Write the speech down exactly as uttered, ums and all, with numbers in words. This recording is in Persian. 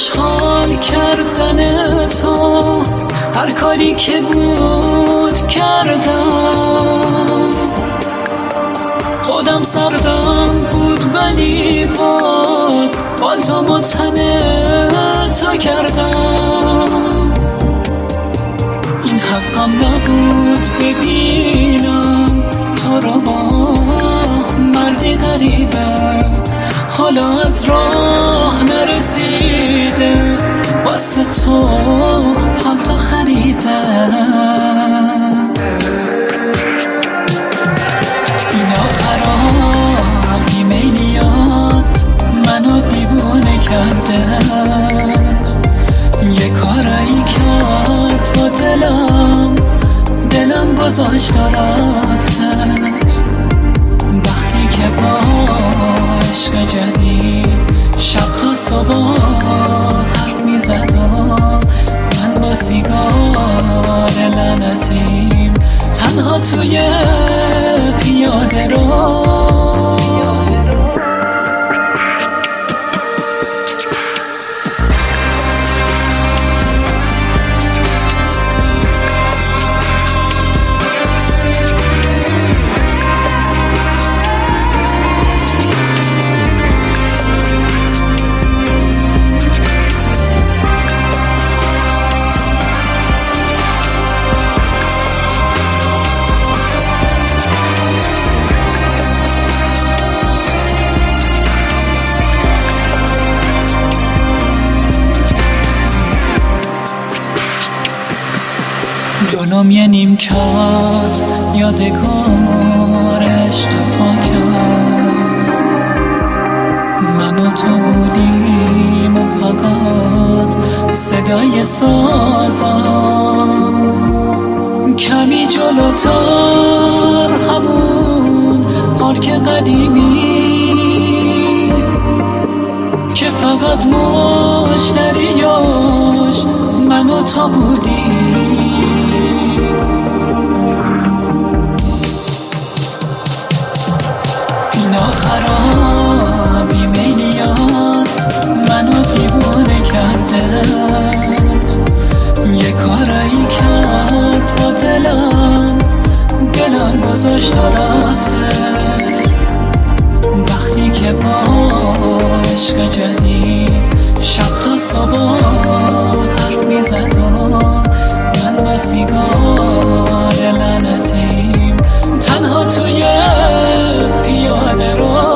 خوشحال کردن تو هر کاری که بود کردم. خودم سردم بود ولی باز بالتو تن تو کردم. این حقم نبود ببینم تو رو با مردی غریبه، حالا از راه نرسیده واسه تو پالتو خریدم. اینا خراب ایمیلیات منو دیوونه کرده، یه کارایی کرد با دلم دلم گذاشت و رفته. وقتی که با عشق جدید شب تا صبح حرف میزد و من با سیگار لعنتیم تنها توی پیاده رو. جلوم یه نیمکت یادگارش تا پاکم، من و تو بودیم و فقط صدای سازم. کمی جلوتر همون پارک قدیمی که فقط مشتریاش من و تو بودیم. اینا خراب ایمیلیات منو دیوونه کرده، یه کارایی کرد با دلم دلم گذاشت و رفته. وقتی که با عشق جدید شب تا صبح حرف میزد و من با سیگار لعنتیم تنها توی پیاده رو.